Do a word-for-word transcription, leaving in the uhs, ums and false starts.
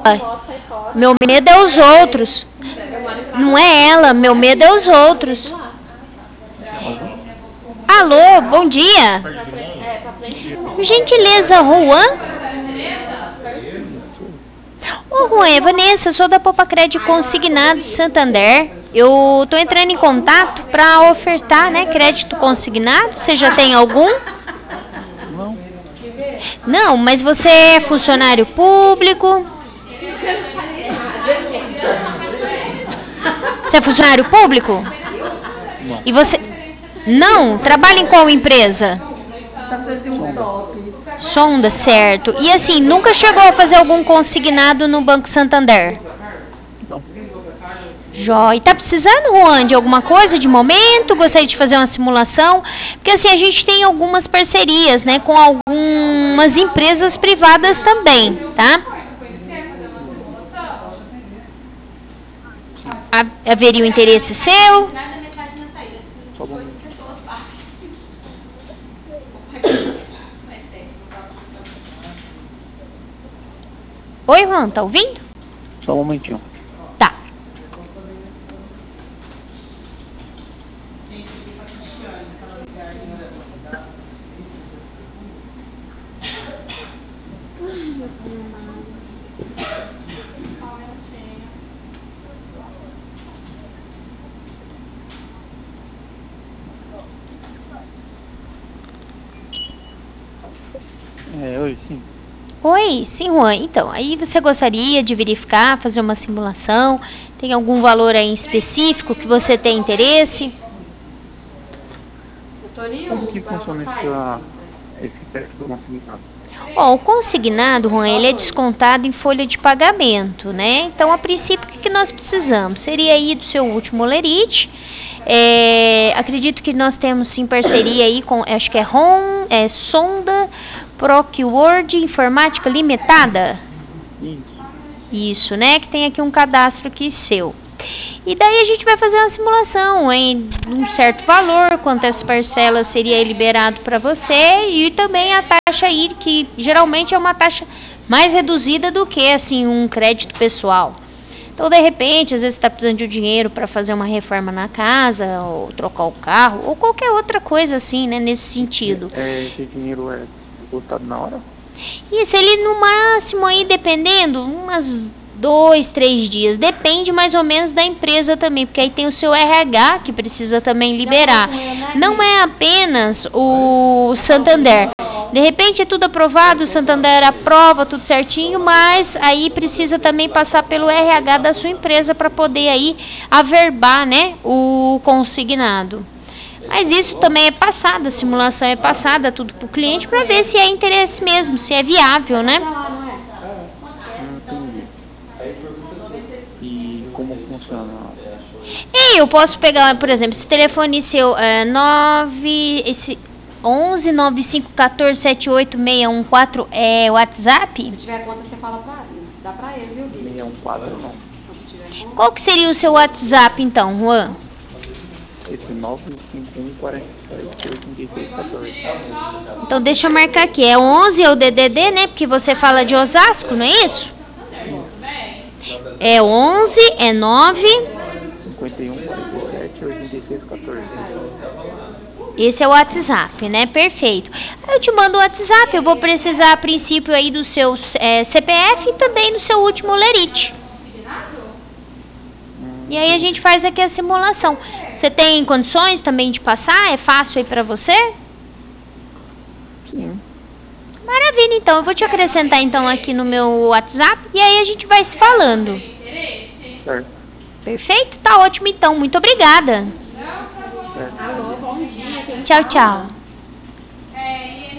Meu medo é os outros. Não é ela, meu medo é os outros. Alô, bom dia. Gentileza, Juan? Ô, Juan, é Vanessa, sou da Poupa Crédito Consignado Santander. Eu tô entrando em contato para ofertar, né, crédito consignado. Você já tem algum? Não. Não, mas você é funcionário público? Você é funcionário público? Não. E você... Não? Trabalha em qual empresa? Sonda, certo. E assim, nunca chegou a fazer algum consignado no Banco Santander? Não. Jóia. E tá precisando, Juan, de alguma coisa de momento? Gostaria de fazer uma simulação? Porque assim, a gente tem algumas parcerias, né, com algumas empresas privadas também, tá? Ha- Haveria um interesse seu? Só um momento. Oi, Juan, tá ouvindo? Só um momentinho. Tá. É, oi, sim. Oi, sim, Juan. Então, aí você gostaria de verificar, fazer uma simulação? Tem algum valor aí específico que você tem interesse? Como que funciona esse, ah, esse crédito consignado? Ó, o consignado, Juan, ele é descontado em folha de pagamento, né? Então, a princípio, o que que nós precisamos? Seria aí do seu último lerite. É, acredito que nós temos sim parceria aí com, acho que é ROM, é Sonda, ProQword Informática Limitada. Isso. Isso, né? Que tem aqui um cadastro aqui seu. E daí a gente vai fazer uma simulação em um certo valor, quantas parcelas seria liberado para você e também a taxa aí, que geralmente é uma taxa mais reduzida do que assim um crédito pessoal. Então, de repente, às vezes você está precisando de um dinheiro para fazer uma reforma na casa, ou trocar o carro, ou qualquer outra coisa assim, né, nesse sentido. É, esse dinheiro é botado na hora? Isso, ele no máximo aí, dependendo, umas dois, três dias. Depende mais ou menos da empresa também, porque aí tem o seu R H que precisa também liberar. Não é apenas o Santander. De repente é tudo aprovado, o Santander aprova tudo certinho, mas aí precisa também passar pelo R H da sua empresa para poder aí averbar, né, o consignado. Mas isso também é passado, a simulação é passada tudo para o cliente para ver se é interesse mesmo, se é viável, né? Entendi. E como funciona? E eu posso pegar, por exemplo, esse telefone seu é nove, esse onze nove cinco um quatro sete oito seis um quatro é WhatsApp? Se tiver conta, você fala pra ele. Dá pra ele, viu, Bia? seis um quatro não. Qual que seria o seu WhatsApp então, Juan? Esse nove cinco um quatro sete oito seis um quatro. Então deixa eu marcar aqui, é onze é o D D D, né? Porque você fala de Osasco, não é isso? É onze, é nove. cinquenta e um, quarenta e sete, oitenta e seis, quatorze. Esse é o WhatsApp, né? Perfeito. Eu te mando o WhatsApp, eu vou precisar a princípio aí do seu é, C P F e também do seu último lerite. E aí a gente faz aqui a simulação. Você tem condições também de passar? É fácil aí pra você? Sim. Maravilha, então. Eu vou te acrescentar então aqui no meu WhatsApp e aí a gente vai se falando. Certo. Perfeito? Tá ótimo então. Muito obrigada. Certo. Alô, bom dia. Tchau, tchau.